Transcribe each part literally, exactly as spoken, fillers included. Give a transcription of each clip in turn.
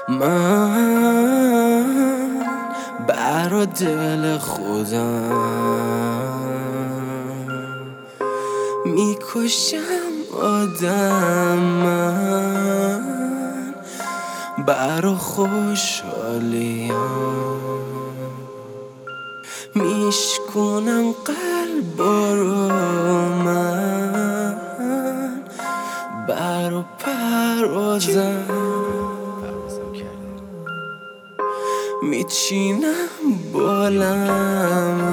من برا دل خودم میکشم آدم، من برا خوشحالیم میشکنم قلبا رو، من برا پروازم میچینم بالم،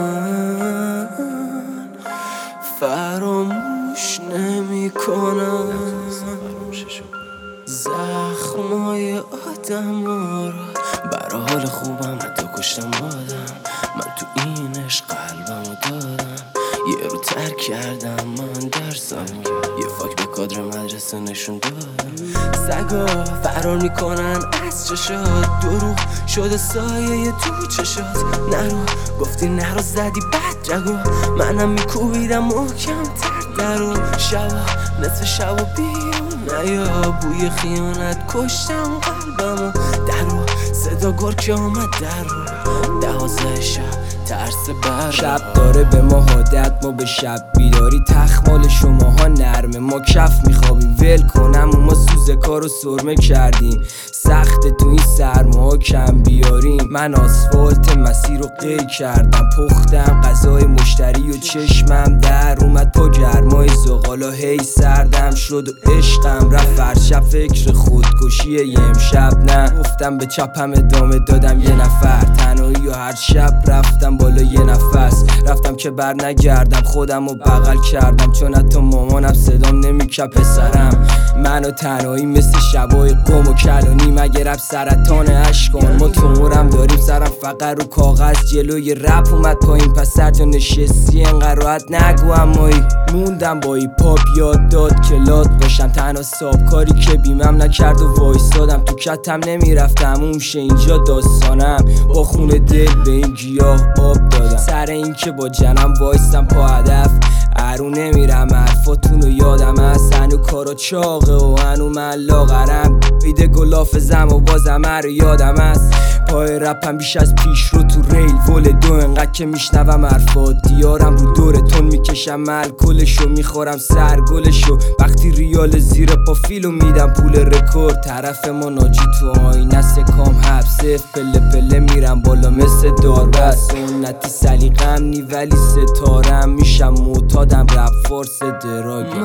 فراموش نمی کنم زخمای آدم را. برا حال خوبم حتی کشتم آدم، من تو این عشق قلبمو دادم. یه رو ترک کردم من درسم، یه فاک به کادر مدرسه نشون دادم. سگا فرار میکنن از چشات، دروغ شده سایه تو چشات. نرو گفتی نرو زدی بد رگو، منم میکوبیدم محکم تر درو. شبا نصف شبا بیرون نیا، بوی خیانت کشتم قلبمو. درو صدا گرگ آمد درو، دوازده شب ترس بر. شب داره به ما عادت، ما به شب بیداری تخمال شماها نرمه. ما کف میخوابیم ول کنم و ما سوز کارو سرمه کردیم. سخت تو این سرما کم بیاریم، من آسفالت مسیر رو قی کردم. پختم غذای مشتری و چشمم در اومد پا گرمای زغالا. هی سردم شد و عشقم رفت فرشب، فکر خودکشی یه امشب نه. گفتم به چپم ادامه دادم یه نفر تنهایی و هر شب رفتم بالا یه نفس. رفتم که بر نگردم، خودم رو بغل کردم چون حتی مامانم صدام نمیکرد پسرم. منو تنهایی مثل شبای قم و کلانی، مگه رب سرطان عشقان. ما تومورم داریم سرم فقط رو کاغذ، جلوی رپ اومد پایین پس سر جا نشستی انقدر راحت نگو امایی. موندم با ای پاپ یاد داد کلات باشم، تنها ساب کاری که بیمم نکرد و وایستادم. تو کتم نمیرفتم اون شه اینجا داستانم، با خون دل به این گیاه آب دادم. سر این که با جنم وایستم پا هدف، ارو نمیرم حرفاتونو یادم هست. هنو کارا چاقه و هنو من لاغرم، بیده گلافزم و بازم رو یادم هست. پای رپم بیش از پیش رو تو ریل ول دو، انقدر که میشنوم حرفات دیارم رو دورتون میکشم ملکلشو میخورم سرگلشو. وقتی ریال زیر پا فیلو میدم پول رکورد، طرف ما ناجی تو آینه سکام حبس. پله پله میرم بالا مثل داربست، سنتی سلیقم نی ولی ستارم میشم معتادم رپ فارس دراگم.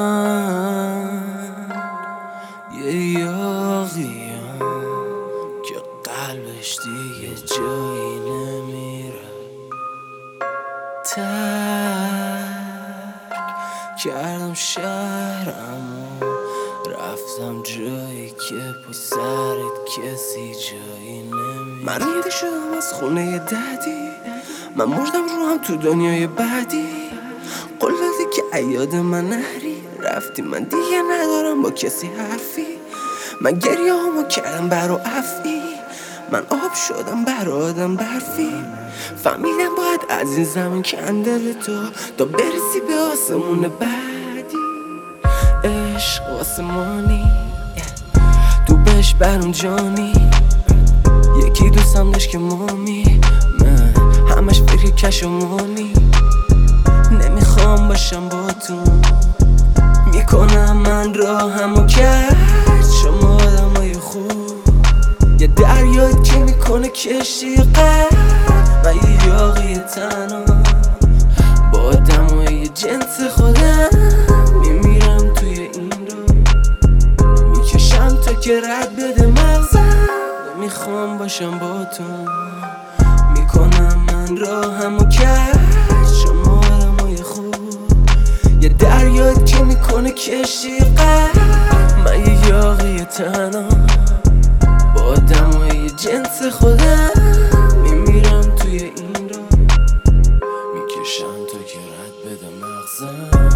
من یه یاغیم که قلبش دیگه جایی نمیره، ترک کردم شهرمو رفتم جایی که پا سرت کسی جایی نمیره. من ریده شدم از خونه ددی، من مردم رو هم تو دنیای بعدی. قول دادی که ایاد من نری، رفتی من دیگه ندارم با کسی حرفی. من گریه همو کردم برا عفی، من آب شدم برا آدم برفی. فهمیدم باید از این زمین کندل تو تا برسی به آسمون بعدی. عشق آسمانی تو بهش برام جانی، یکی دوستم داشت که مامی، من همش فکر کشمانی. نمیخوام باشم با تو، میکنم من راهمو کرد شما آدمای خوب. یه دریایی که میکنه کشتی قرد، من یه یاغی تنها با آدمای جنس خودم. میمیرم توی این رو میکشم تا که رد بده مغزم. نمیخوام باشم با تو، میکنم من راهمو کرد شما آدمای خوب. یه دریایی که میکنه کشتی قرد، من یه یاغی تنها با آدمای جنس خودم. میمیرم توی این رو میکشم تا که رد بده مغزم.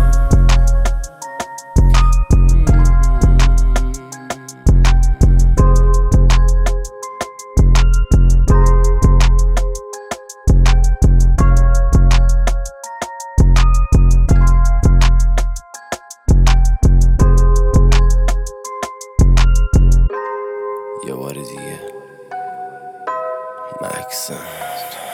مکسن